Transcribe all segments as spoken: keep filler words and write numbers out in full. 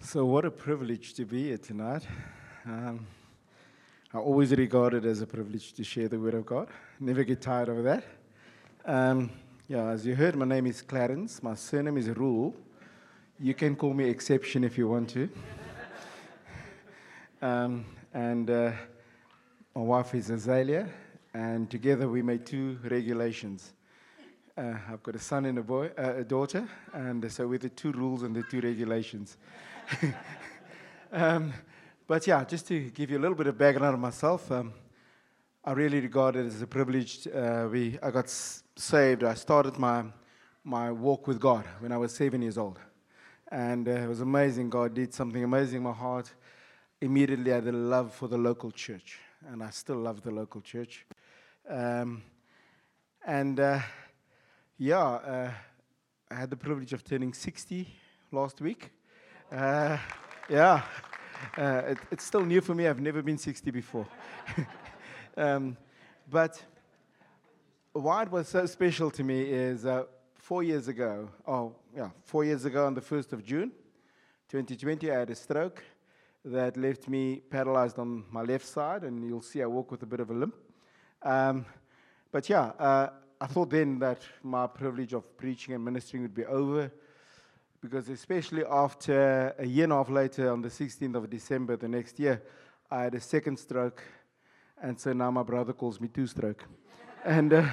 So, what a privilege to be here tonight. Um, I always regard it as a privilege to share the Word of God. Never get tired of that. Um, yeah, as you heard, my name is Clarence. My surname is Rule. You can call me Exception if you want to. um, and uh, my wife is Azalea, and together we made two regulations. Uh, I've got a son and a boy, uh, a daughter, and so we're the two rules and the two regulations. um, but yeah, just to give you a little bit of background on myself, um, I really regard it as a privilege. Uh, we, I got s- saved. I started my my walk with God when I was seven years old, and uh, it was amazing. God did something amazing in my heart. Immediately, I had a love for the local church, and I still love the local church. Um, and uh, yeah, uh, I had the privilege of turning sixty last week. Uh, yeah, uh, it, it's still new for me. I've never been sixty before. um, but why it was so special to me is uh, four years ago, oh, yeah, four years ago on the first of June, twenty twenty, I had a stroke that left me paralyzed on my left side, and you'll see I walk with a bit of a limp. Um, but yeah, uh, I thought then that my privilege of preaching and ministering would be over, because especially after a year and a half later, on the sixteenth of December the next year, I had a second stroke, and so now my brother calls me two-stroke. and uh,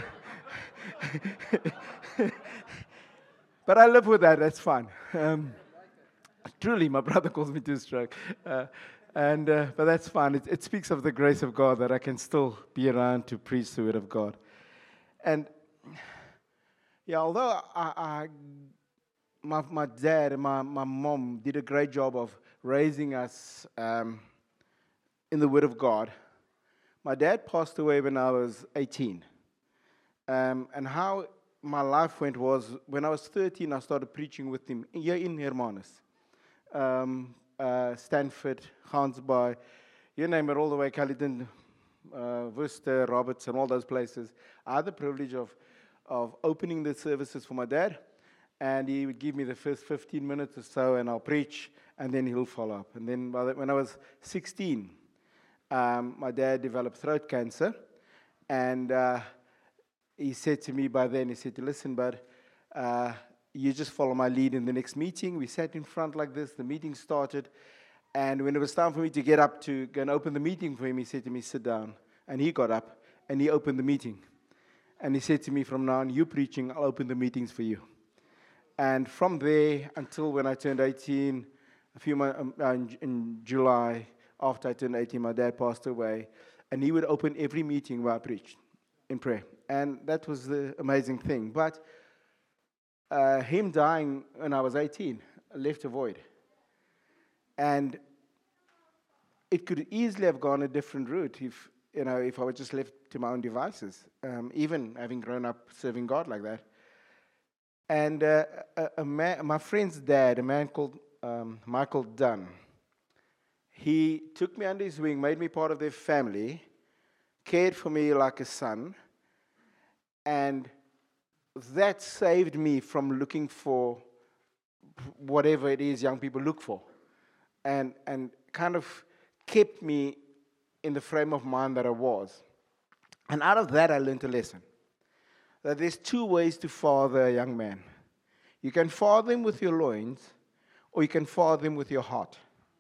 But I live with that, that's fine. Um, truly, my brother calls me two-stroke. Uh, and uh, but that's fine. It, it speaks of the grace of God that I can still be around to preach the Word of God. And yeah, although I, I My, my dad and my, my mom did a great job of raising us um, in the Word of God. My dad passed away when I was eighteen. Um, and how my life went was, when I was thirteen, I started preaching with him here in Hermanus. Um, uh, Stanford, Gansbaai, you name it, all the way, Caledon, uh, Worcester, Roberts, and all those places. I had the privilege of, of opening the services for my dad. And he would give me the first fifteen minutes or so, and I'll preach, and then he'll follow up. And then by the, when I was sixteen, um, my dad developed throat cancer. And uh, he said to me by then, he said, listen, bud, uh, you just follow my lead in the next meeting. We sat in front like this. The meeting started. And when it was time for me to get up to go and open the meeting for him, he said to me, sit down. And he got up, and he opened the meeting. And he said to me, from now on, you preaching, I'll open the meetings for you. And from there until when I turned eighteen, a few months um, uh, in, in July, after I turned eighteen, my dad passed away, and he would open every meeting where I preached in prayer, and that was the amazing thing. But uh, him dying when I was eighteen left a void, and it could easily have gone a different route if you know if I was just left to my own devices, um, even having grown up serving God like that. And uh, a, a man, my friend's dad, a man called um, Michael Dunn, he took me under his wing, made me part of their family, cared for me like a son, and that saved me from looking for whatever it is young people look for, and, and kind of kept me in the frame of mind that I was. And out of that, I learned a lesson. That there's two ways to father a young man. You can father him with your loins, or you can father him with your heart.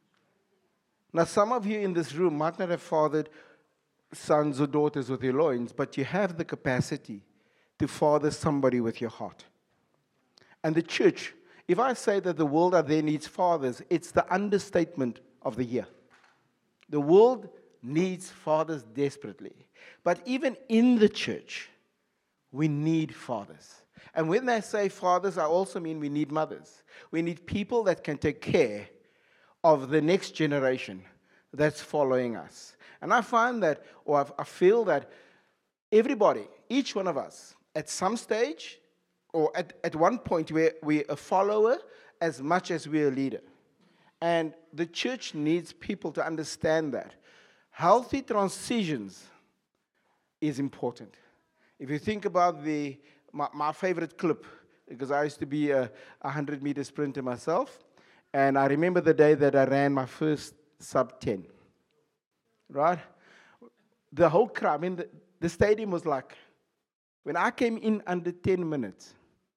Now, some of you in this room might not have fathered sons or daughters with your loins, but you have the capacity to father somebody with your heart. And the church, if I say that the world out there needs fathers, it's the understatement of the year. The world needs fathers desperately. But even in the church, we need fathers. And when I say fathers, I also mean we need mothers. We need people that can take care of the next generation that's following us. And I find that, or I feel that everybody, each one of us, at some stage, or at, at one point, we're, we're a follower as much as we're a leader. And the church needs people to understand that. Healthy transitions is important. If you think about the my, my favorite clip, because I used to be a, a hundred-meter sprinter myself, And I remember the day that I ran my first sub ten. Right? The whole crowd, I mean, the, the stadium was like, when I came in under ten minutes,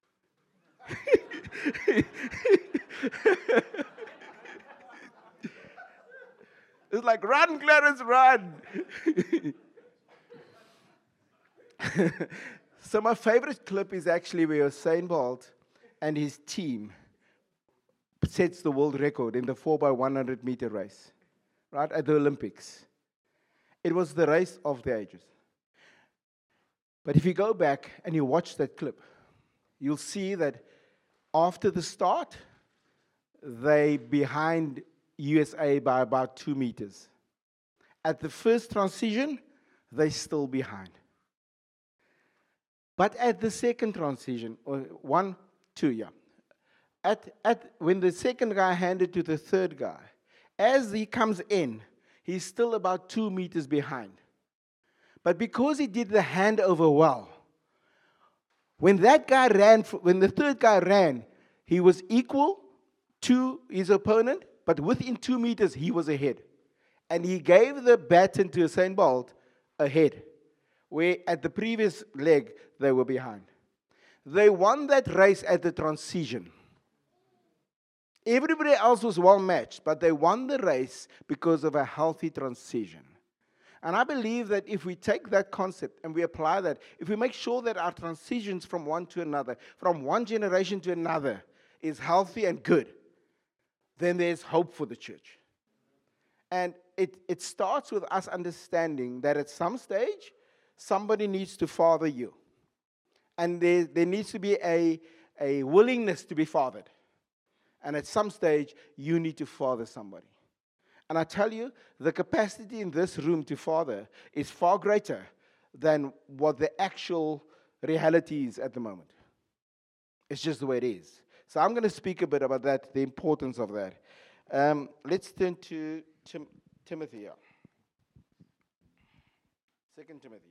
it's like, run, Clarence, run. So my favorite clip is actually where Usain Bolt and his team sets the world record in the four by one hundred meter race, right, at the Olympics. It was the race of the ages. But if you go back and you watch that clip, you'll see that after the start, they behind U S A by about two meters. At the first transition, they still behind. But at the second transition, or one, two, yeah. At, at, when the second guy handed to the third guy, as he comes in, he's still about two meters behind. But because he did the handover well, when that guy ran, when the third guy ran, he was equal to his opponent, but within two meters, he was ahead. And he gave the baton to Usain Bolt ahead, where at the previous leg, they were behind. They won that race at the transition. Everybody else was well matched, but they won the race because of a healthy transition. And I believe that if we take that concept and we apply that, if we make sure that our transitions from one to another, from one generation to another, is healthy and good, then there's hope for the church. And it, it starts with us understanding that at some stage, somebody needs to father you. And there, there needs to be a, a willingness to be fathered. And at some stage, you need to father somebody. And I tell you, the capacity in this room to father is far greater than what the actual reality is at the moment. It's just the way it is. So I'm going to speak a bit about that, the importance of that. Um, let's turn to Tim- Timothy here. Second Timothy.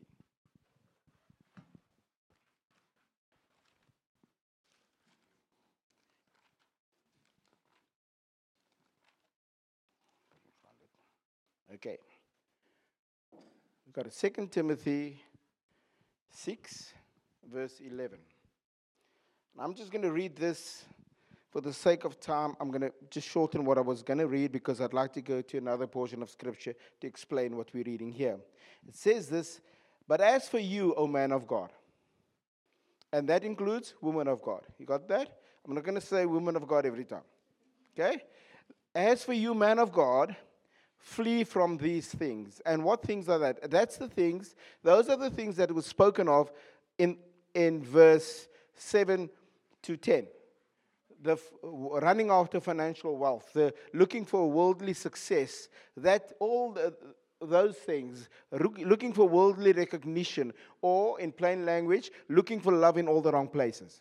Okay. We've got a Second Timothy six, verse eleven. I'm just going to read this for the sake of time. I'm going to just shorten what I was going to read because I'd like to go to another portion of Scripture to explain what we're reading here. It says this, but as for you, O man of God, and that includes woman of God. You got that? I'm not going to say woman of God every time. Okay? As for you, man of God, flee from these things. And what things are that? That's the things, those are the things that was spoken of in, in verse seven to ten. The f- running after financial wealth, the looking for worldly success, that all the, those things, looking for worldly recognition, or in plain language, looking for love in all the wrong places.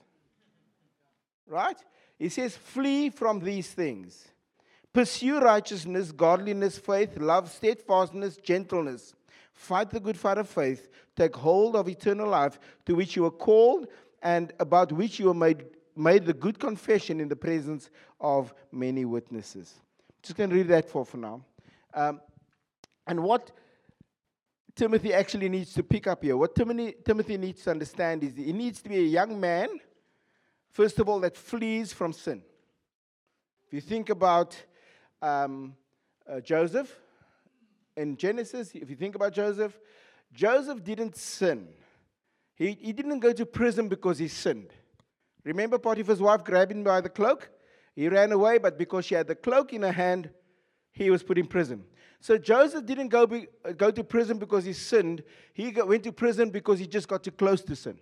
Right? He says, flee from these things. Pursue righteousness, godliness, faith, love, steadfastness, gentleness. Fight the good fight of faith. Take hold of eternal life, to which you are called and about which you are made, made the good confession in the presence of many witnesses. Just going to read that for, for now. Um, and what Timothy actually needs to pick up here, what Timothy, Timothy needs to understand is he needs to be a young man, first of all, that flees from sin. If you think about Um, uh, Joseph in Genesis, if you think about Joseph, Joseph didn't sin. He, he didn't go to prison because he sinned. Remember Potiphar's wife grabbed him by the cloak? He ran away, but because she had the cloak in her hand, he was put in prison. So Joseph didn't go, be, uh, go to prison because he sinned. He go, went to prison because he just got too close to sin.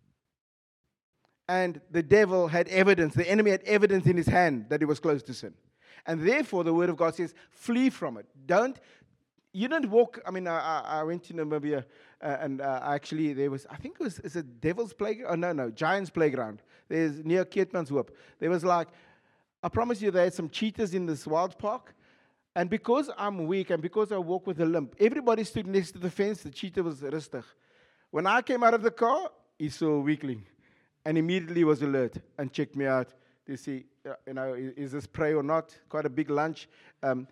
And the devil had evidence, the enemy had evidence in his hand that he was close to sin. And therefore, the Word of God says, flee from it. Don't, you don't walk, I mean, I, I went to Namibia, uh, and uh, actually there was, I think it was, is it Devil's Playground? Oh, no, no, Giant's Playground. There's near Keetmanshoop. There was like, I promise you, there had some cheetahs in this wild park. And because I'm weak and because I walk with a limp, everybody stood next to the fence. The cheetah was rustig. When I came out of the car, he saw a weakling and immediately was alert and checked me out to see, uh, you know, is, is this pray or not? Quite a big lunch. Um,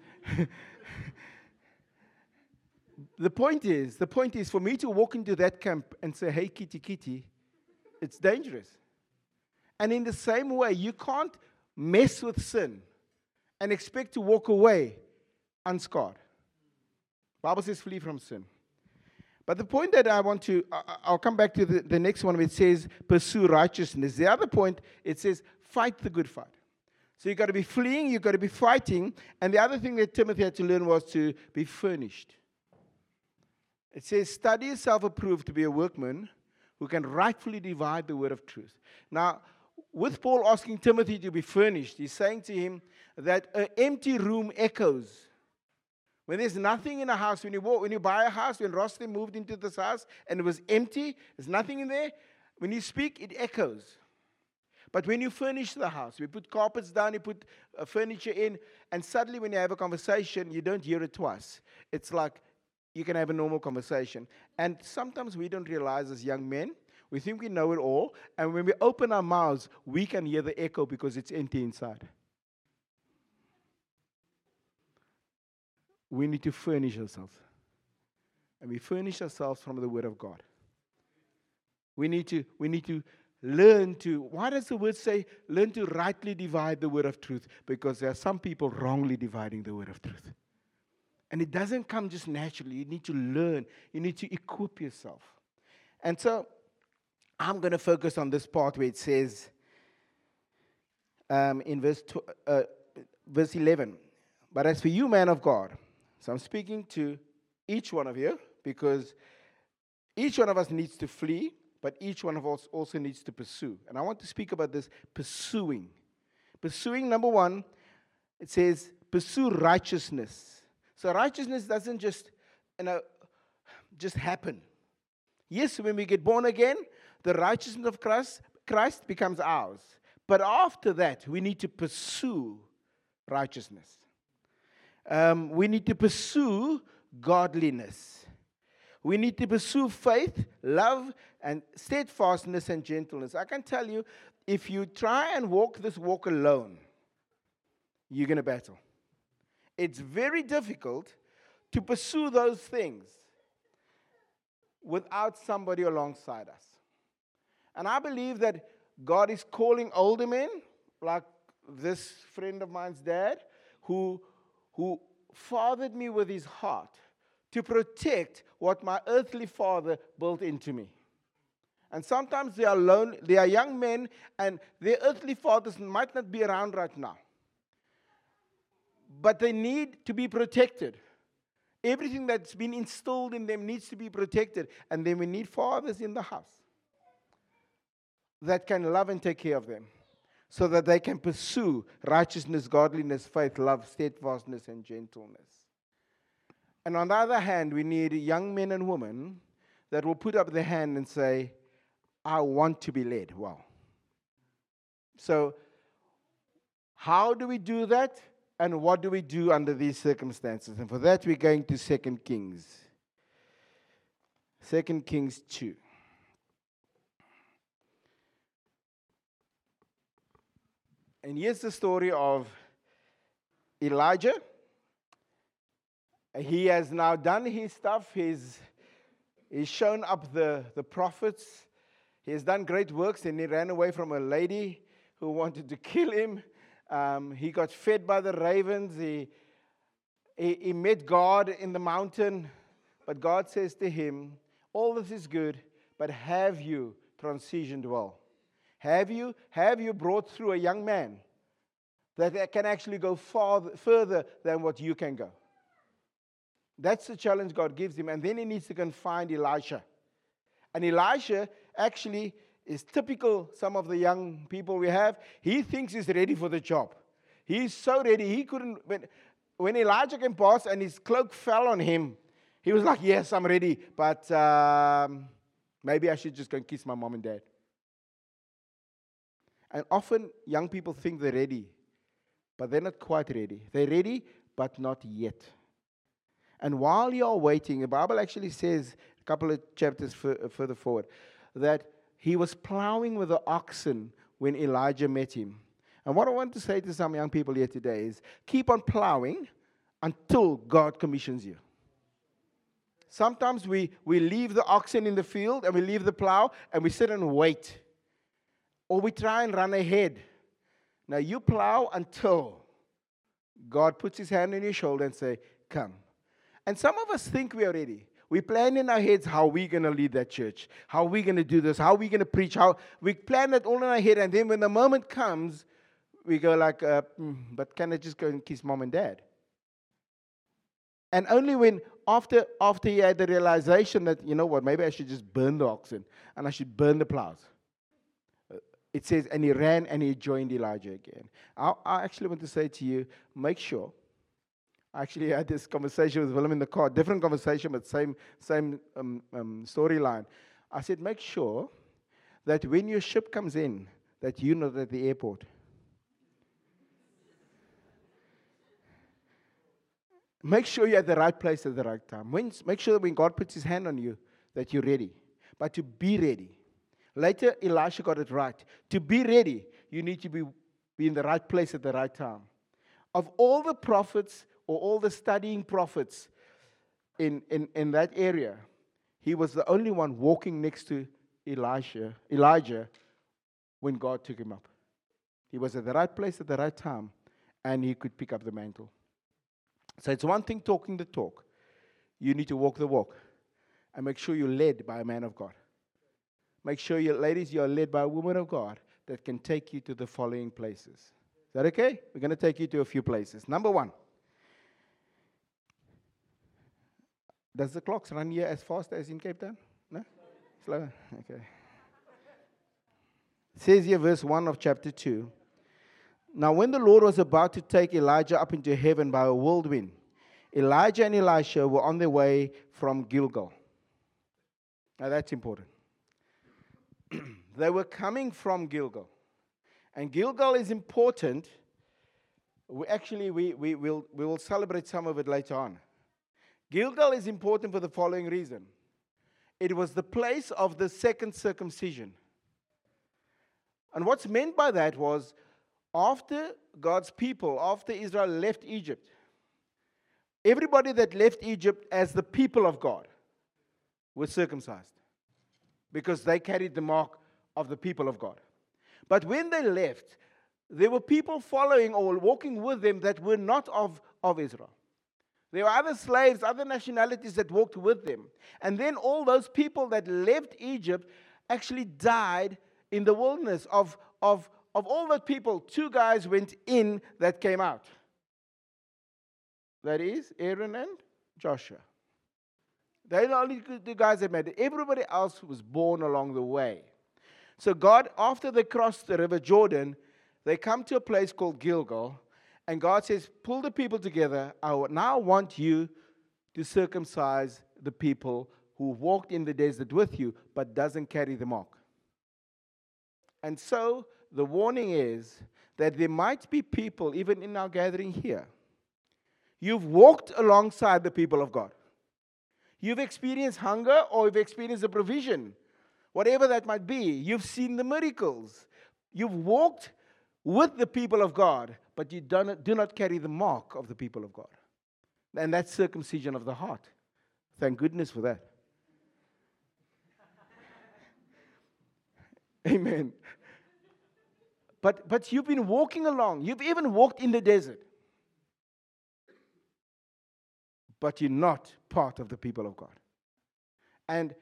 the point is, the point is for me to walk into that camp and say, hey, kitty, kitty, it's dangerous. And in the same way, you can't mess with sin and expect to walk away unscarred. Bible says flee from sin. But the point that I want to, I- I'll come back to the, the next one where it says pursue righteousness. The other point, it says fight the good fight. So you've got to be fleeing, you've got to be fighting. And the other thing that Timothy had to learn was to be furnished. It says, study yourself approved to be a workman who can rightfully divide the word of truth. Now, with Paul asking Timothy to be furnished, he's saying to him that an empty room echoes. When there's nothing in a house, when you walk, when you buy a house, when Rostam moved into this house and it was empty, there's nothing in there, when you speak, it echoes. But when you furnish the house, we put carpets down, you put uh, furniture in, and suddenly when you have a conversation, you don't hear it twice. It's like you can have a normal conversation. And sometimes we don't realize as young men, we think we know it all, and when we open our mouths, we can hear the echo because it's empty inside. We need to furnish ourselves. And we furnish ourselves from the Word of God. We need to, we need to learn to, why does the Word say, learn to rightly divide the Word of truth? Because there are some people wrongly dividing the Word of truth. And it doesn't come just naturally. You need to learn. You need to equip yourself. And so, I'm going to focus on this part where it says, um, in verse, tw- uh, verse eleven, but as for you, man of God, so I'm speaking to each one of you, because each one of us needs to flee, but each one of us also needs to pursue. And I want to speak about this pursuing. Pursuing, number one, it says, pursue righteousness. So righteousness doesn't just, you know, just happen. Yes, when we get born again, the righteousness of Christ, Christ becomes ours. But after that, we need to pursue righteousness. Um, we need to pursue godliness. We need to pursue faith, love, and steadfastness and gentleness. I can tell you, if you try and walk this walk alone, you're going to battle. It's very difficult to pursue those things without somebody alongside us. And I believe that God is calling older men, like this friend of mine's dad, who, who fathered me with his heart to protect what my earthly father built into me. And sometimes they are lone, they are young men, and their earthly fathers might not be around right now. But they need to be protected. Everything that's been instilled in them needs to be protected. And then we need fathers in the house that can love and take care of them, so that they can pursue righteousness, godliness, faith, love, steadfastness, and gentleness. And on the other hand, we need young men and women that will put up their hand and say, I want to be led. Wow. So, how do we do that? And what do we do under these circumstances? And for that, we're going to Second Kings. Second Kings two. And here's the story of Elijah. He has now done his stuff. He's, he's shown up the, the prophets. He has done great works, and he ran away from a lady who wanted to kill him. Um, he got fed by the ravens. He, he, he met God in the mountain. But God says to him, all this is good, but have you transitioned well? Have you, have you brought through a young man that can actually go far, further than what you can go? That's the challenge God gives him. And then he needs to go and find Elisha. And Elisha actually is typical, some of the young people we have. He thinks he's ready for the job. He's so ready. He couldn't, when, when Elijah came past and his cloak fell on him, he was like, yes, I'm ready, but um, maybe I should just go and kiss my mom and dad. And often young people think they're ready, but they're not quite ready. They're ready, but not yet. And while you're waiting, the Bible actually says, a couple of chapters f- further forward, that he was plowing with the oxen when Elijah met him. And what I want to say to some young people here today is keep on plowing until God commissions you. Sometimes we, we leave the oxen in the field and we leave the plow and we sit and wait. Or we try and run ahead. Now you plow until God puts his hand on your shoulder and say, come. And some of us think we are ready. We plan in our heads how we're going to lead that church, how we're going to do this, how we're going to preach. How we plan it all in our head, and then when the moment comes, we go like, uh, mm, but can I just go and kiss mom and dad? And only when, after, after he had the realization that, you know what, maybe I should just burn the oxen, and I should burn the plows. It says, and he ran and he joined Elijah again. I, I actually want to say to you, make sure. I actually had this conversation with Willem in the car, different conversation, but same, same um, um, storyline. I said, make sure that when your ship comes in, that you're not at the airport. Make sure you're at the right place at the right time. When, make sure that when God puts his hand on you, that you're ready. But to be ready. Later, Elisha got it right. To be ready, you need to be, be in the right place at the right time. Of all the prophets, or all the studying prophets in, in, in that area, he was the only one walking next to Elisha, Elijah when God took him up. He was at the right place at the right time, and he could pick up the mantle. So it's one thing talking the talk. You need to walk the walk. And make sure you're led by a man of God. Make sure, you ladies, you are led by a woman of God that can take you to the following places. Is that okay? We're going to take you to a few places. Number one. Does the clocks run here as fast as in Cape Town? No? Slower? Okay. It says here, verse one of chapter two. Now, when the Lord was about to take Elijah up into heaven by a whirlwind, Elijah and Elisha were on their way from Gilgal. Now, that's important. They were coming from Gilgal. And Gilgal is important. We actually, we, we, will, we will celebrate some of it later on. Gilgal is important for the following reason. It was the place of the second circumcision. And what's meant by that was, after God's people, after Israel left Egypt, everybody that left Egypt as the people of God was circumcised. Because they carried the mark of the people of God. But when they left, there were people following or walking with them that were not of, of Israel. There were other slaves, other nationalities that walked with them. And then all those people that left Egypt actually died in the wilderness. Of, of, of all the people, two guys went in that came out. That is Aaron and Joshua. They're the only two guys that made it. Everybody else was born along the way. So God, after they crossed the river Jordan, they come to a place called Gilgal. And God says, pull the people together. I now want you to circumcise the people who walked in the desert with you, but doesn't carry the mark. And so the warning is that there might be people, even in our gathering here, you've walked alongside the people of God. You've experienced hunger, or you've experienced a provision, whatever that might be. You've seen the miracles. You've walked with the people of God, but you do not, do not carry the mark of the people of God. And that's circumcision of the heart. Thank goodness for that. Amen. But, but you've been walking along. You've even walked in the desert. But you're not part of the people of God. And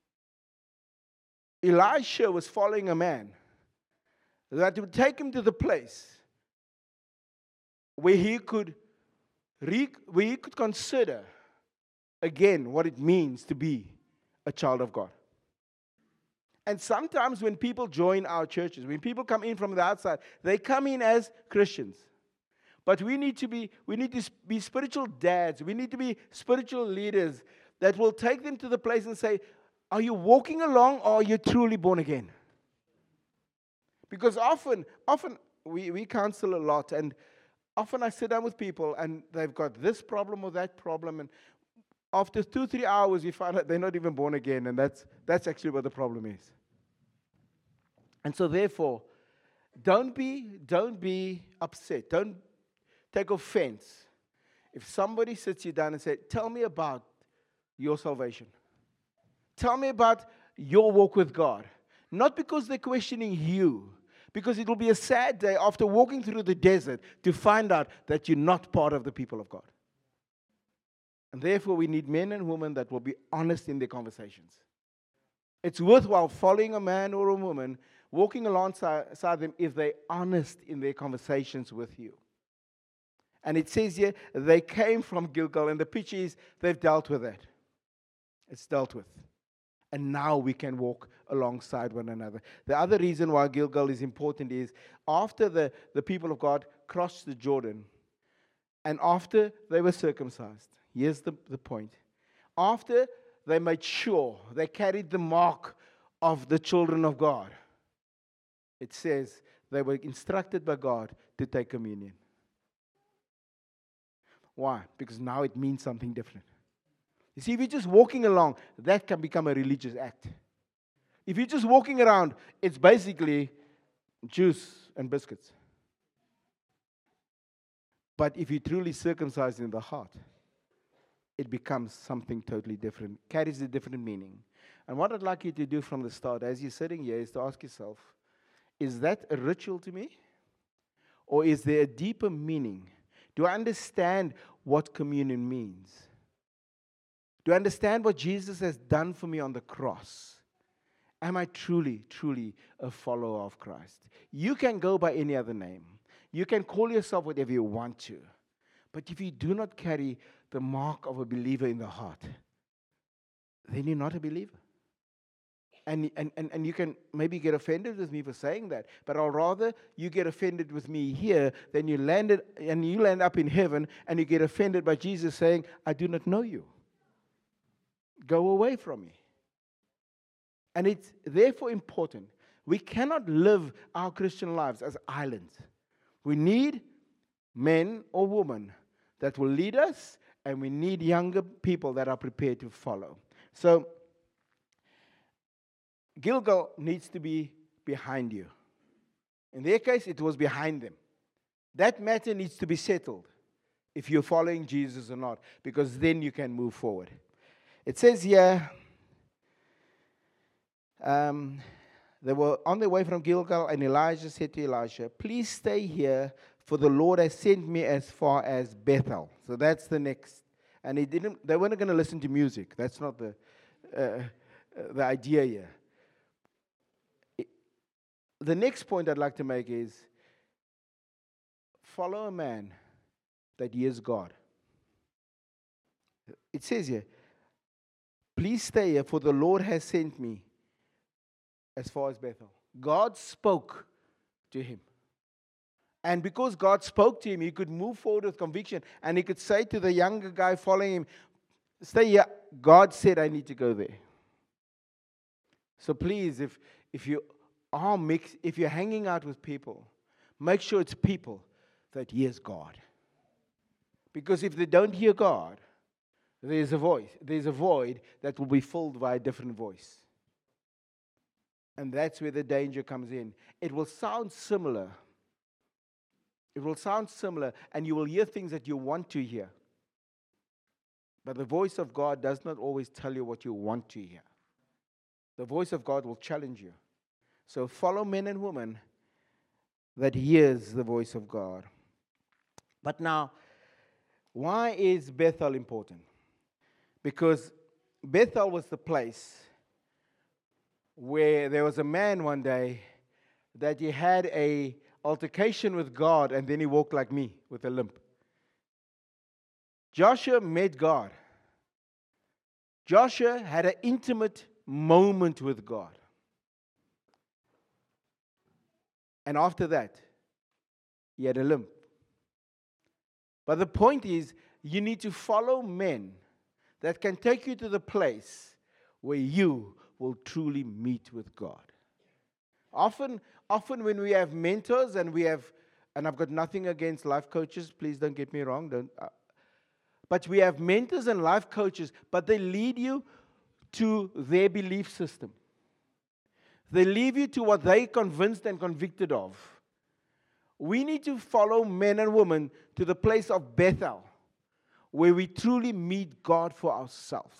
Elisha was following a man that would take him to the place where he could re- where he could consider again what it means to be a child of God. And sometimes when people join our churches, when people come in from the outside, they come in as Christians. But we need to be we need to be spiritual dads. We need to be spiritual leaders that will take them to the place and say, are you walking along, or are you truly born again? Because often, often we, we counsel a lot, and often I sit down with people and they've got this problem or that problem, and after two, three hours we find out they're not even born again, and that's that's actually what the problem is. And so therefore, Don't be, don't be upset. Don't take offense. If somebody sits you down and says, tell me about your salvation. Tell me about your walk with God. Not because they're questioning you, because it will be a sad day after walking through the desert to find out that you're not part of the people of God. And therefore, we need men and women that will be honest in their conversations. It's worthwhile following a man or a woman, walking alongside them if they're honest in their conversations with you. And it says here, they came from Gilgal, and the picture is they've dealt with that. It's dealt with. And now we can walk alongside one another. The other reason why Gilgal is important is after the, the people of God crossed the Jordan, and after they were circumcised, here's the, the point. After they made sure they carried the mark of the children of God, it says they were instructed by God to take communion. Why? Because now it means something different. You see, if you're just walking along, that can become a religious act. If you're just walking around, it's basically juice and biscuits. But if you're truly circumcised in the heart, it becomes something totally different, carries a different meaning. And what I'd like you to do from the start, as you're sitting here, is to ask yourself, is that a ritual to me? Or is there a deeper meaning? Do I understand what communion means? Do I understand what Jesus has done for me on the cross? Am I truly, truly a follower of Christ? You can go by any other name. You can call yourself whatever you want to. But if you do not carry the mark of a believer in the heart, then you're not a believer. And, and, and, and you can maybe get offended with me for saying that, but I'll rather you get offended with me here than you landed and you land up in heaven and you get offended by Jesus saying, I do not know you. Go away from me. And it's therefore important. We cannot live our Christian lives as islands. We need men or women that will lead us, and we need younger people that are prepared to follow. So, Gilgal needs to be behind you. In their case, it was behind them. That matter needs to be settled if you're following Jesus or not, because then you can move forward. It says here, um, they were on their way from Gilgal, and Elijah said to Elisha, please stay here, for the Lord has sent me as far as Bethel. So that's the next. And he didn't. They weren't going to listen to music. That's not the, uh, the idea here. It, the next point I'd like to make is, follow a man that he is God. It says here, please stay here, for the Lord has sent me as far as Bethel. God spoke to him. And because God spoke to him, he could move forward with conviction. And he could say to the younger guy following him, stay here. God said I need to go there. So please, if, if you are mixed, if you're hanging out with people, make sure it's people that hears God. Because if they don't hear God, there's a voice. There's a void that will be filled by a different voice. And that's where the danger comes in. It will sound similar. It will sound similar, and you will hear things that you want to hear. But the voice of God does not always tell you what you want to hear. The voice of God will challenge you. So follow men and women that hears the voice of God. But now, why is Bethel important? Because Bethel was the place where there was a man one day that he had a altercation with God, and then he walked like me with a limp. Joshua met God. Joshua had an intimate moment with God. And after that, he had a limp. But the point is, you need to follow men that can take you to the place where you will truly meet with God. Often, often when we have mentors and we have, and I've got nothing against life coaches, please don't get me wrong, don't. Uh, but we have mentors and life coaches, but they lead you to their belief system. They lead you to what they're convinced and convicted of. We need to follow men and women to the place of Bethel, where we truly meet God for ourselves.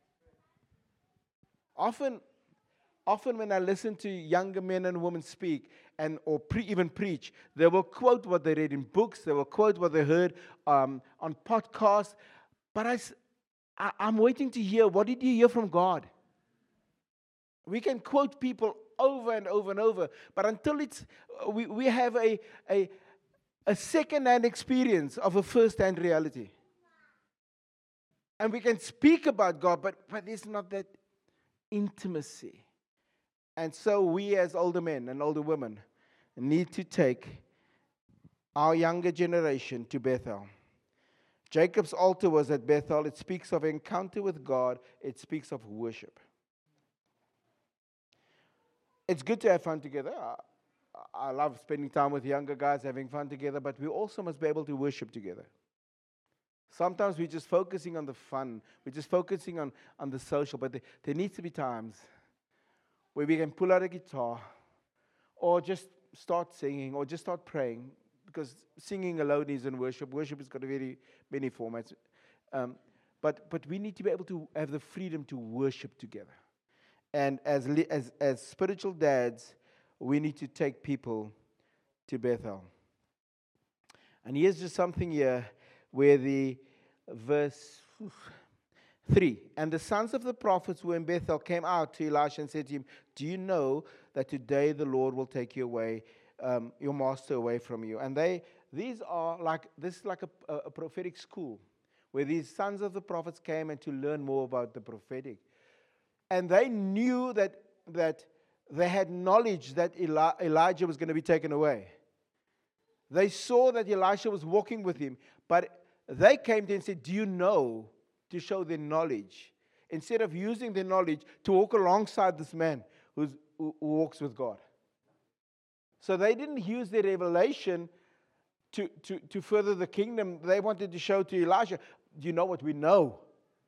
Often, often when I listen to younger men and women speak, and or pre, even preach, they will quote what they read in books, they will quote what they heard um, on podcasts, but I, I, I'm waiting to hear, what did you hear from God? We can quote people over and over and over, but until it's, we, we have a, a, a second-hand experience of a first-hand reality. And we can speak about God, but, but there's not that intimacy. And so we as older men and older women need to take our younger generation to Bethel. Jacob's altar was at Bethel. It speaks of encounter with God. It speaks of worship. It's good to have fun together. I, I love spending time with younger guys, having fun together, but we also must be able to worship together. Sometimes we're just focusing on the fun. We're just focusing on, on the social, but there, there needs to be times where we can pull out a guitar or just start singing or just start praying, because singing alone isn't worship. Worship has got a very many formats. Um, but, but we need to be able to have the freedom to worship together. And as, as, as spiritual dads, we need to take people to Bethel. And here's just something here where the verse three, and the sons of the prophets who were in Bethel came out to Elisha and said to him, do you know that today the Lord will take you away, um, your master away from you? And they, these are like, this is like a, a, a prophetic school where these sons of the prophets came and to learn more about the prophetic. And they knew that, that they had knowledge that Eli- Elijah was going to be taken away. They saw that Elisha was walking with him, but they came to him and said, do you know, to show their knowledge, instead of using their knowledge to walk alongside this man who's, who, who walks with God. So they didn't use their revelation to, to, to further the kingdom. They wanted to show to Elisha, do you know what we know?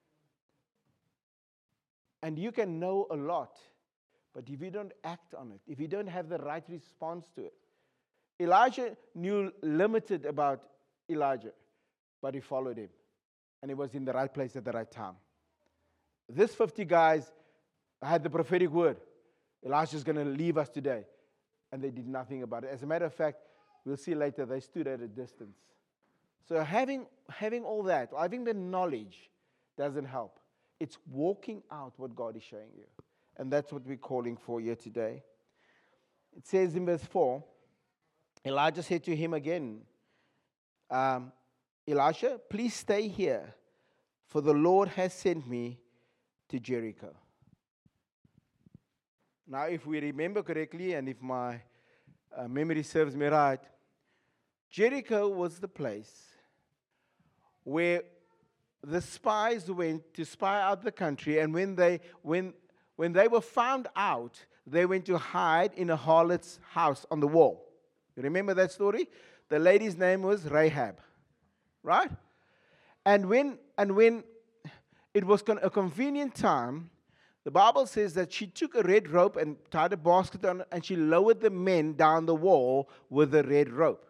And you can know a lot, but if you don't act on it, if you don't have the right response to it. Elijah knew limited about Elijah, but he followed him. And he was in the right place at the right time. This fifty guys had the prophetic word. Elijah's going to leave us today. And they did nothing about it. As a matter of fact, we'll see later, they stood at a distance. So having, having all that, having the knowledge doesn't help. It's walking out what God is showing you. And that's what we're calling for here today. It says in verse four, Elijah said to him again, um, Elisha, please stay here, for the Lord has sent me to Jericho. Now, if we remember correctly, and if my uh, memory serves me right, Jericho was the place where the spies went to spy out the country, and when they when when they were found out, they went to hide in a harlot's house on the wall. You remember that story? The lady's name was Rahab, right? And when and when it was con- a convenient time, the Bible says that she took a red rope and tied a basket on it, and she lowered the men down the wall with the red rope.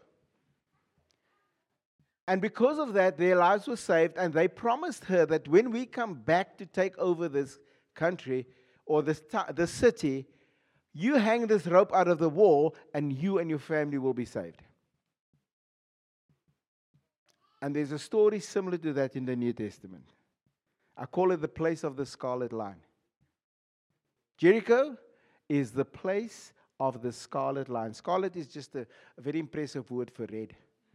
And because of that, their lives were saved, and they promised her that when we come back to take over this country or this, ta- this city, you hang this rope out of the wall, and you and your family will be saved. And there's a story similar to that in the New Testament. I call it the place of the scarlet line. Jericho is the place of the scarlet line. Scarlet is just a, a very impressive word for red.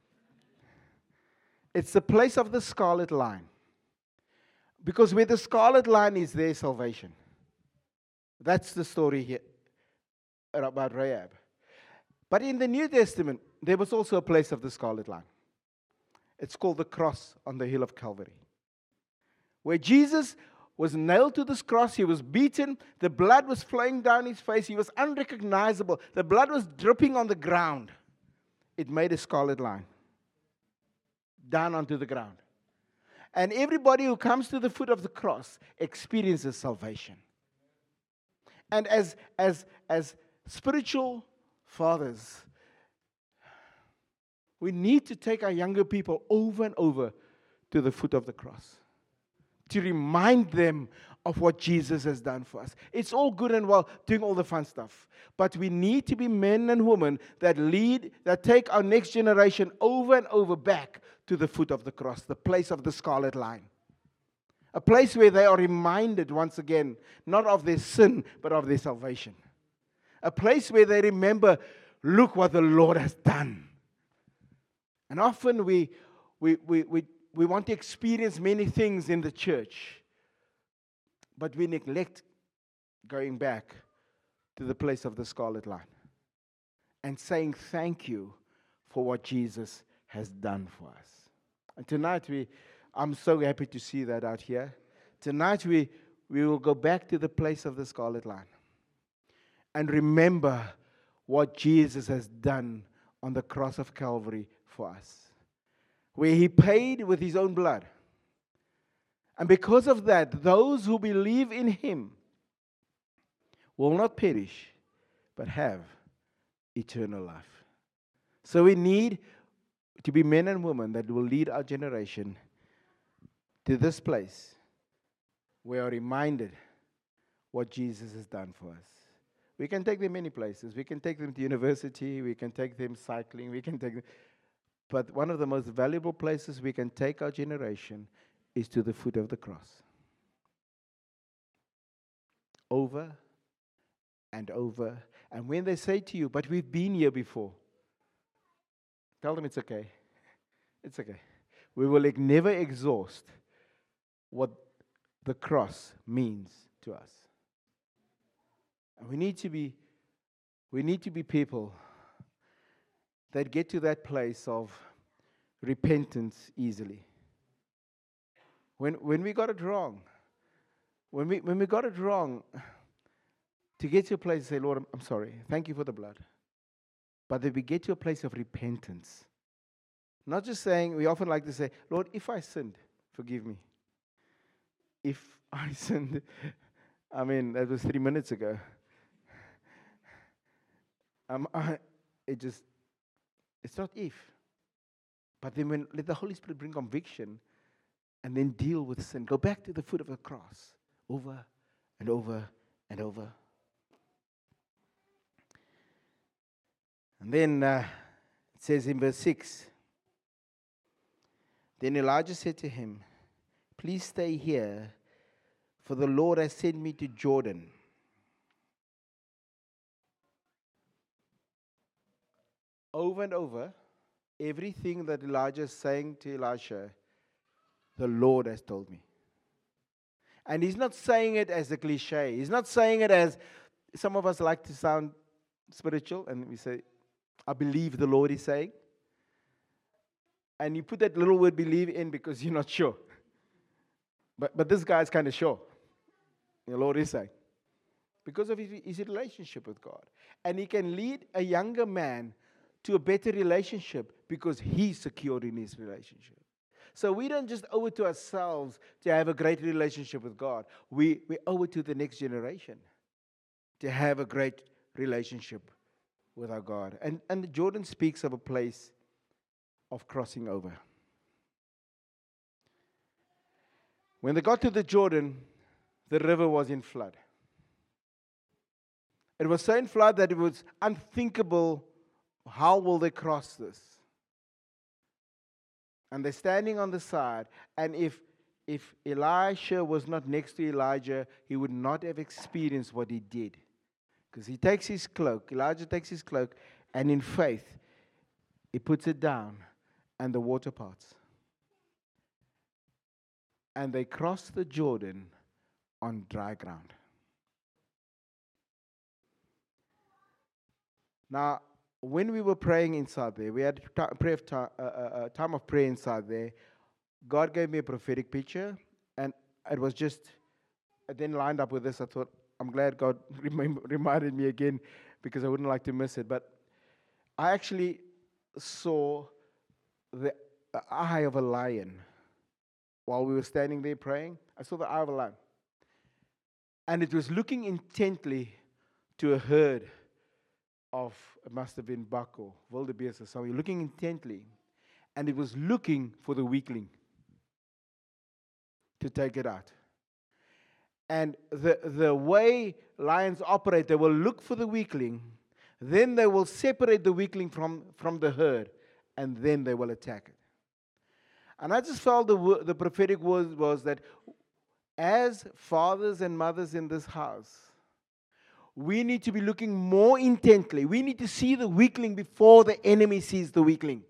It's the place of the scarlet line. Because where the scarlet line is, there's salvation. That's the story here about Rahab. But in the New Testament, there was also a place of the scarlet line. It's called the cross on the hill of Calvary, where Jesus was nailed to this cross. He was beaten. The blood was flowing down his face. He was unrecognizable. The blood was dripping on the ground. It made a scarlet line down onto the ground. And everybody who comes to the foot of the cross experiences salvation. And as, as, as spiritual fathers, We need to take our younger people over and over to the foot of the cross to remind them of what Jesus has done for us. It's all good and well doing all the fun stuff, but we need to be men and women that lead, that take our next generation over and over back to the foot of the cross, the place of the scarlet line. A place where they are reminded once again, not of their sin, but of their salvation. A place where they remember, look what the Lord has done. And often we, we, we, we, we want to experience many things in the church, but we neglect going back to the place of the scarlet line and saying thank you for what Jesus has done for us. And tonight we, I'm so happy to see that out here. Tonight we, we will go back to the place of the scarlet line and remember what Jesus has done on the cross of Calvary for us, where He paid with His own blood. And because of that, those who believe in Him will not perish, but have eternal life. So we need to be men and women that will lead our generation to this place where we are reminded what Jesus has done for us. We can take them many places. We can take them to university. We can take them cycling. We can take them. But one of the most valuable places we can take our generation is to the foot of the cross. Over and over. And when they say to you, but we've been here before, tell them it's okay. It's okay. We will never exhaust what the cross means to us. And we need to be, we need to be people that get to that place of repentance easily. When when we got it wrong, when we when we got it wrong, to get to a place to say, Lord, I'm, I'm sorry, thank you for the blood. But that we get to a place of repentance. Not just saying, we often like to say, Lord, if I sinned, forgive me. If I sinned, I mean, that was three minutes ago. Um, I, it just, it's not if. But then when, let the Holy Spirit bring conviction and then deal with sin. Go back to the foot of the cross over and over and over. And then uh, it says in verse six, then Elijah said to him, please stay here, for the Lord has sent me to Jordan. Over and over, everything that Elijah is saying to Elisha, the Lord has told me. And he's not saying it as a cliche. He's not saying it as, some of us like to sound spiritual, and we say, I believe the Lord is saying. And you put that little word believe in because you're not sure. But but this guy's kind of sure. The Lord is saying. Because of his, his relationship with God. And he can lead a younger man to a better relationship because he's secured in his relationship. So we don't just owe it to ourselves to have a great relationship with God. We, we owe it to the next generation to have a great relationship with our God. And, and Jordan speaks of a place of crossing over. When they got to the Jordan, the river was in flood. It was so in flood that it was unthinkable, how will they cross this? And they're standing on the side, and if if Elisha was not next to Elijah, he would not have experienced what he did. Because he takes his cloak, Elijah takes his cloak, and in faith, he puts it down, and the water parts. And they cross the Jordan on dry ground. Now, when we were praying inside there, we had a prayer of time, uh, uh, time of prayer inside there. God gave me a prophetic picture, and it was just, it then lined up with this. I thought, I'm glad God remember, reminded me again, because I wouldn't like to miss it. But I actually saw the eye of a lion while we were standing there praying. I saw the eye of a lion. And it was looking intently to a herd of, it must have been Buck or wildebeest or something, looking intently, and it was looking for the weakling to take it out. And the, the way lions operate, they will look for the weakling, then they will separate the weakling from, from the herd, and then they will attack it. And I just felt the, the prophetic word was that as fathers and mothers in this house, we need to be looking more intently. We need to see the weakling before the enemy sees the weakling.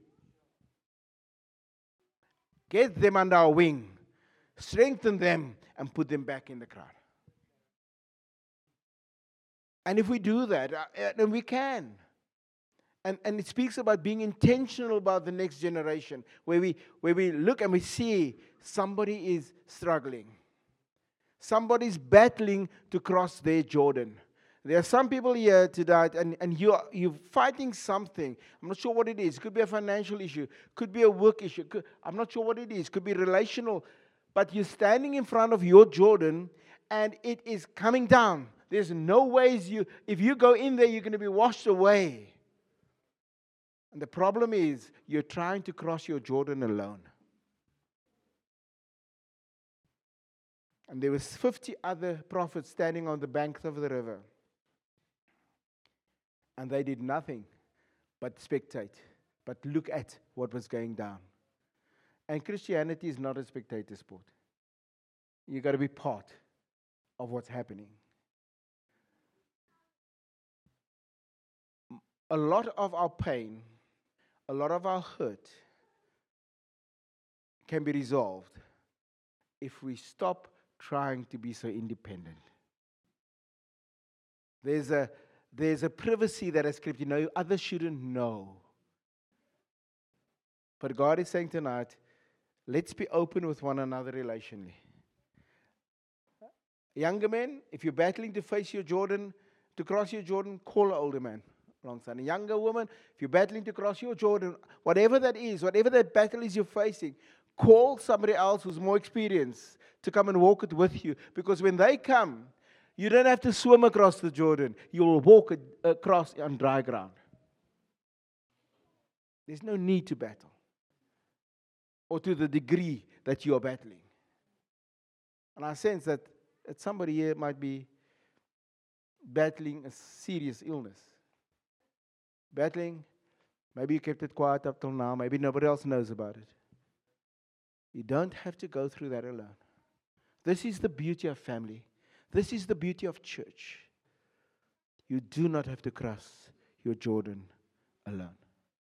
Get them under our wing, strengthen them, and put them back in the crowd. And if we do that, uh, then we can. And, and it speaks about being intentional about the next generation, where we, where we look and we see somebody is struggling. Somebody's battling to cross their Jordan. There are some people here tonight, and, and you're, you're fighting something. I'm not sure what it is. It could be a financial issue. Could be a work issue. Could, I'm not sure what it is. Could be relational. But you're standing in front of your Jordan, and it is coming down. There's no ways you, if you go in there, you're going to be washed away. And the problem is, you're trying to cross your Jordan alone. And there was fifty other prophets standing on the banks of the river. And they did nothing but spectate, but look at what was going down. And Christianity is not a spectator sport. You've got to be part of what's happening. A lot of our pain, a lot of our hurt can be resolved if we stop trying to be so independent. There's a There's a privacy that has crept. You know, others shouldn't know. But God is saying tonight, let's be open with one another relationally. Younger men, if you're battling to face your Jordan, to cross your Jordan, call an older man alongside. A younger woman, if you're battling to cross your Jordan, whatever that is, whatever that battle is you're facing, call somebody else who's more experienced to come and walk it with you. Because when they come, you don't have to swim across the Jordan. You will walk across on dry ground. There's no need to battle, or to the degree that you are battling. And I sense that, that somebody here might be battling a serious illness. Battling, maybe you kept it quiet up till now, maybe nobody else knows about it. You don't have to go through that alone. This is the beauty of family. This is the beauty of church. You do not have to cross your Jordan alone.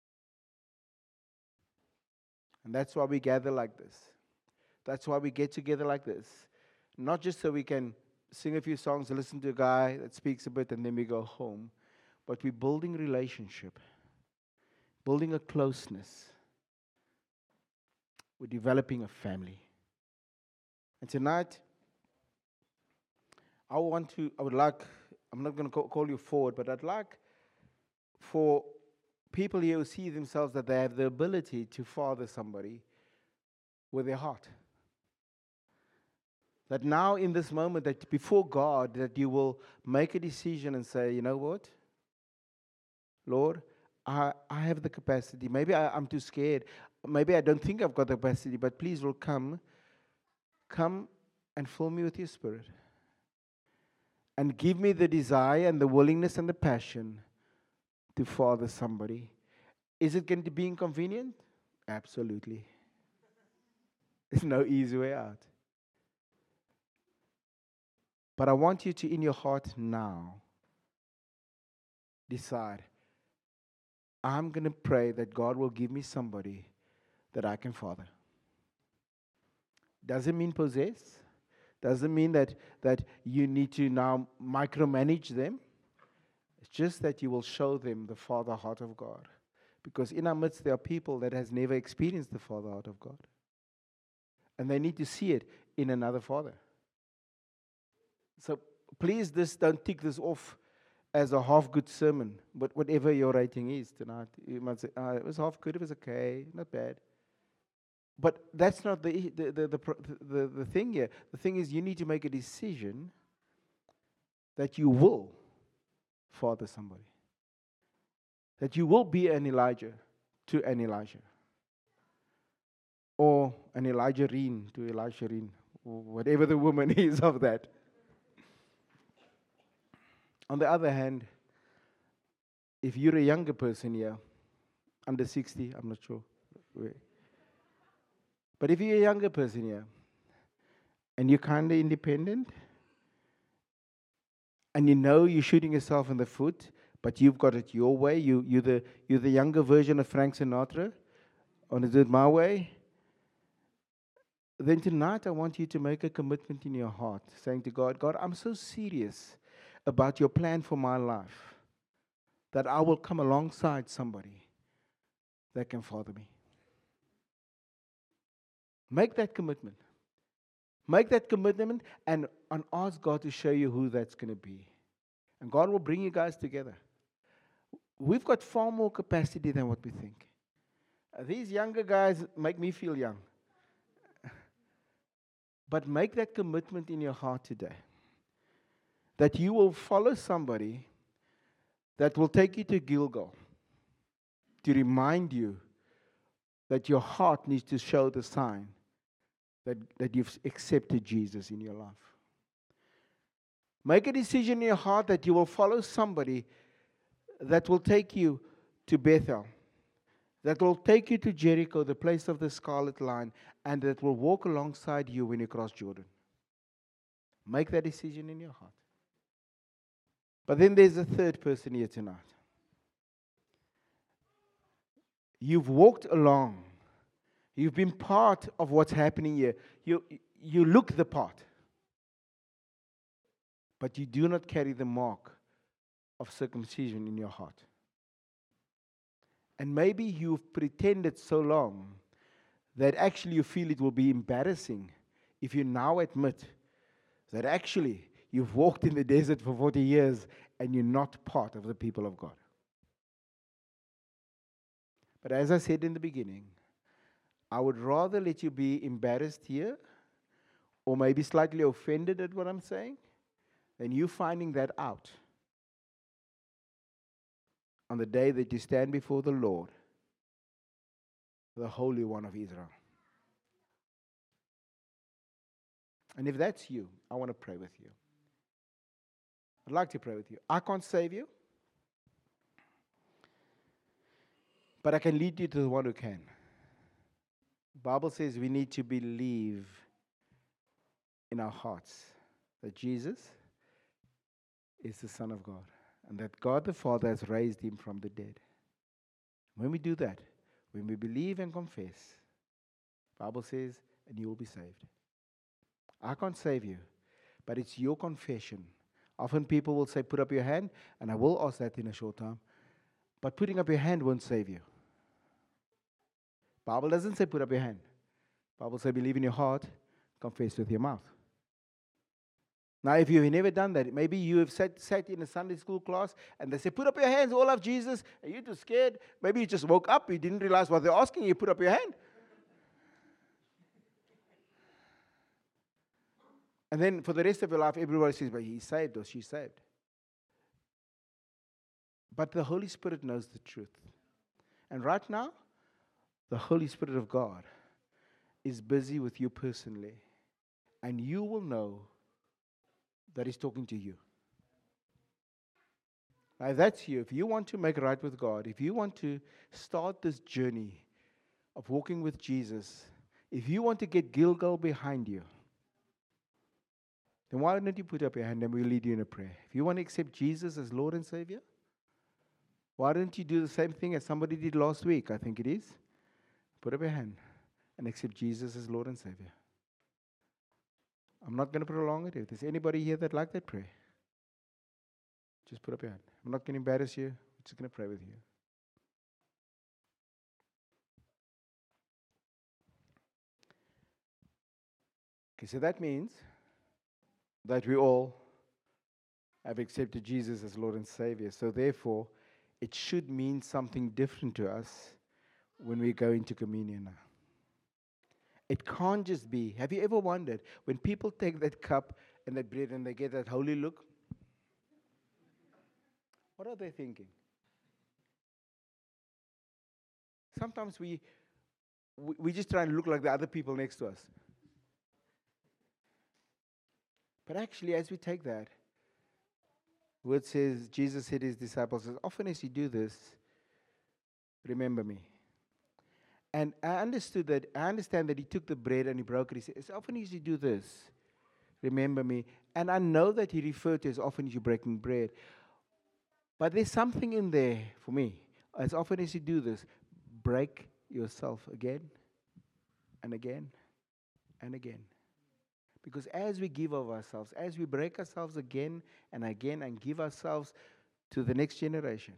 And that's why we gather like this. That's why we get together like this. Not just so we can sing a few songs, listen to a guy that speaks a bit, and then we go home. But we're building relationship. Building a closeness. We're developing a family. And tonight, I want to, I would like, I'm not going to call you forward, but I'd like for people here who see themselves that they have the ability to father somebody with their heart. That now in this moment, that before God, that you will make a decision and say, you know what? Lord, I, I have the capacity. Maybe I, I'm too scared. Maybe I don't think I've got the capacity, but please, Lord, come. Come and fill me with your Spirit. And give me the desire and the willingness and the passion to father somebody. Is it going to be inconvenient? Absolutely. There's no easy way out. But I want you to, in your heart now, decide, I'm going to pray that God will give me somebody that I can father. Doesn't mean possess. Doesn't mean that, that you need to now micromanage them. It's just that you will show them the Father heart of God. Because in our midst there are people that has never experienced the Father heart of God. And they need to see it in another father. So please this don't tick this off as a half-good sermon. But whatever your rating is tonight, you might say, oh, it was half good, it was okay, not bad. But that's not the the, the the the the thing here. The thing is, you need to make a decision that you will father somebody. that you will be an Elijah to an Elijah. Or an Elijah Reen to Elisha Reen. Whatever the woman is of that. On the other hand, if you're a younger person here, under sixty, I'm not sure. But if you're a younger person here, and you're kind of independent, and you know you're shooting yourself in the foot, but you've got it your way, you, you're, the, you're the younger version of Frank Sinatra, or is it my way? Then tonight I want you to make a commitment in your heart, saying to God, God, I'm so serious about your plan for my life that I will come alongside somebody that can father me. Make that commitment. Make that commitment and, and ask God to show you who that's going to be. And God will bring you guys together. We've got far more capacity than what we think. Uh, these younger guys make me feel young. But make that commitment in your heart today. That you will follow somebody that will take you to Gilgal to remind you that your heart needs to show the sign that, that you've accepted Jesus in your life. Make a decision in your heart that you will follow somebody that will take you to Bethel, that will take you to Jericho, the place of the scarlet line, and that will walk alongside you when you cross Jordan. Make that decision in your heart. But then there's a third person here tonight. You've walked along. You've been part of what's happening here. You, you look the part. But you do not carry the mark of circumcision in your heart. And maybe you've pretended so long that actually you feel it will be embarrassing if you now admit that actually you've walked in the desert for forty years and you're not part of the people of God. But as I said in the beginning, I would rather let you be embarrassed here or maybe slightly offended at what I'm saying than you finding that out on the day that you stand before the Lord, the Holy One of Israel. And if that's you, I want to pray with you. I'd like to pray with you. I can't save you, but I can lead you to the one who can. The Bible says we need to believe in our hearts that Jesus is the Son of God and that God the Father has raised him from the dead. When we do that, when we believe and confess, the Bible says, and you will be saved. I can't save you, but it's your confession. Often people will say, put up your hand, and I will ask that in a short time. But putting up your hand won't save you. Bible doesn't say put up your hand. Bible says believe in your heart, confess with your mouth. Now, if you've never done that, maybe you have sat, sat in a Sunday school class and they say, put up your hands, all of Jesus, and you're too scared. Maybe you just woke up, you didn't realize what they're asking you, put up your hand. And then for the rest of your life, everybody says, but he's saved or she's saved. But the Holy Spirit knows the truth. And right now, the Holy Spirit of God is busy with you personally. And you will know that he's talking to you. Now, if that's you, if you want to make it right with God, if you want to start this journey of walking with Jesus, if you want to get Gilgal behind you, then why don't you put up your hand and we'll lead you in a prayer. If you want to accept Jesus as Lord and Savior, why don't you do the same thing as somebody did last week, I think it is. Put up your hand and accept Jesus as Lord and Savior. I'm not going to prolong it. If there's anybody here that like that prayer, just put up your hand. I'm not going to embarrass you. I'm just going to pray with you. Okay, so that means that we all have accepted Jesus as Lord and Savior. So therefore, it should mean something different to us when we go into communion now. It can't just be. Have you ever wondered when people take that cup and that bread and they get that holy look? What are they thinking? sometimes we, we, we just try and look like the other people next to us. But actually, as we take that, word says, Jesus said to his disciples, as often as you do this, remember me. And I understood that, I understand that he took the bread and he broke it. He said, as often as you do this, remember me. And I know that he referred to as often as you're breaking bread. But there's something in there for me. As often as you do this, break yourself again and again and again. Because as we give of ourselves, as we break ourselves again and again and give ourselves to the next generation,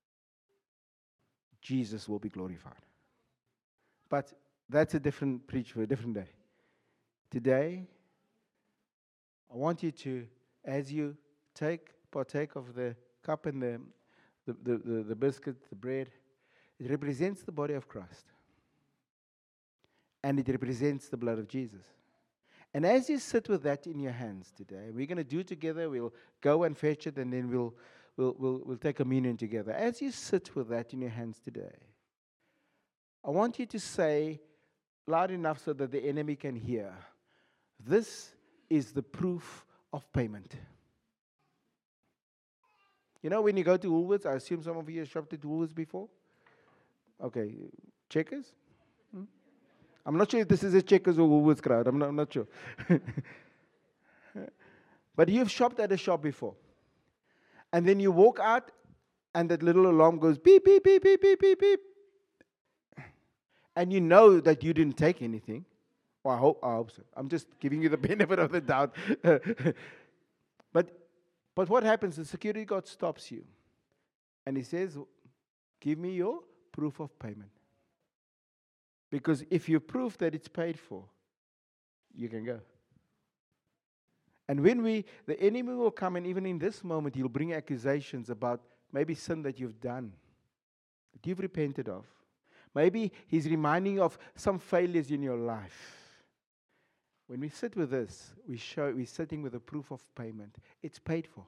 Jesus will be glorified. But that's a different preach for a different day. Today, I want you to, as you take, partake of the cup and the, the, the, the, the biscuit, the bread, it represents the body of Christ. And it represents the blood of Jesus. And as you sit with that in your hands today, we're going to do it together. We'll go and fetch it, and then we'll, we'll, we'll, we'll take communion together. As you sit with that in your hands today, I want you to say loud enough so that the enemy can hear, this is the proof of payment. You know, when you go to Woolworths, I assume some of you have shopped at Woolworths before? Okay, Checkers? Hmm? I'm not sure if this is a Checkers or Woolworths crowd. I'm not, I'm not sure. But you've shopped at a shop before. And then you walk out, and that little alarm goes beep, beep, beep, beep, beep, beep, beep. And you know that you didn't take anything. Well, I hope, I hope so. I'm just giving you the benefit of the doubt. but, but what happens? The security guard stops you. And he says, give me your proof of payment. Because if you prove that it's paid for, you can go. And when we, the enemy will come, and even in this moment, he'll bring accusations about maybe sin that you've done, that you've repented of. Maybe he's reminding you of some failures in your life. When we sit with this, we show we're sitting with a proof of payment. It's paid for.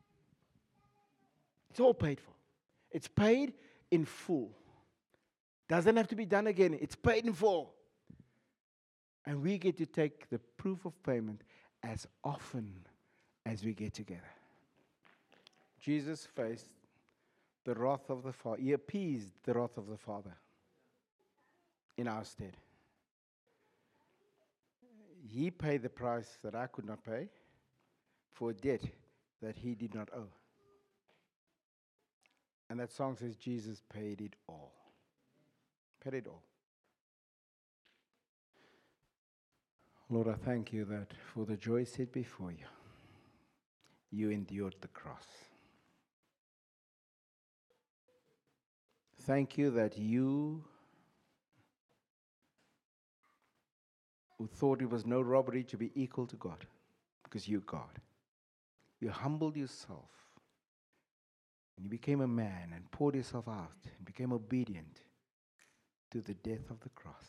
It's all paid for. It's paid in full. Doesn't have to be done again. It's paid in full. And we get to take the proof of payment as often as we get together. Jesus faced the wrath of the Father. He appeased the wrath of the Father in our stead. He paid the price that I could not pay for a debt that he did not owe. And that song says Jesus paid it all. Paid it all. Lord, I thank you that for the joy set before you, you endured the cross. Thank you that you, who thought it was no robbery to be equal to God, because you're God, you humbled yourself, and you became a man and poured yourself out and became obedient to the death of the cross.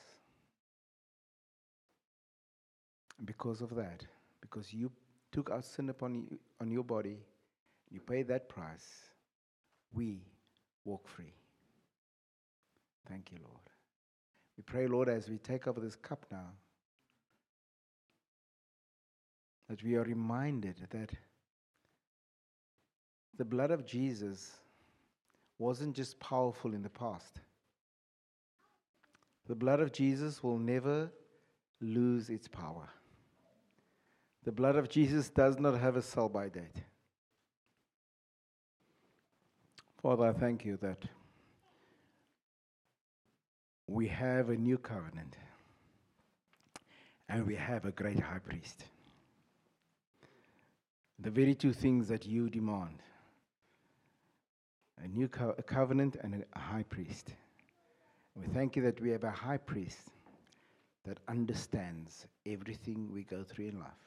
And because of that, because you took our sin upon you, on your body, you paid that price, we walk free. Thank you, Lord. We pray, Lord, as we take up this cup now, that we are reminded that the blood of Jesus wasn't just powerful in the past. The blood of Jesus will never lose its power. The blood of Jesus does not have a sell-by date. Father, I thank you that we have a new covenant and we have a great high priest. The very two things that you demand, a new co- a covenant and a high priest. We thank you that we have a high priest that understands everything we go through in life.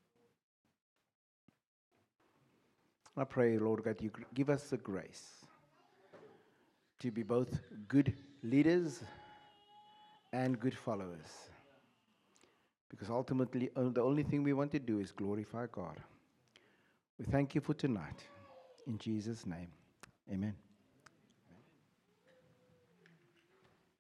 I pray, Lord God, you give us the grace to be both good leaders and good followers. Because ultimately, the only thing we want to do is glorify God. We thank you for tonight. In Jesus' name, amen.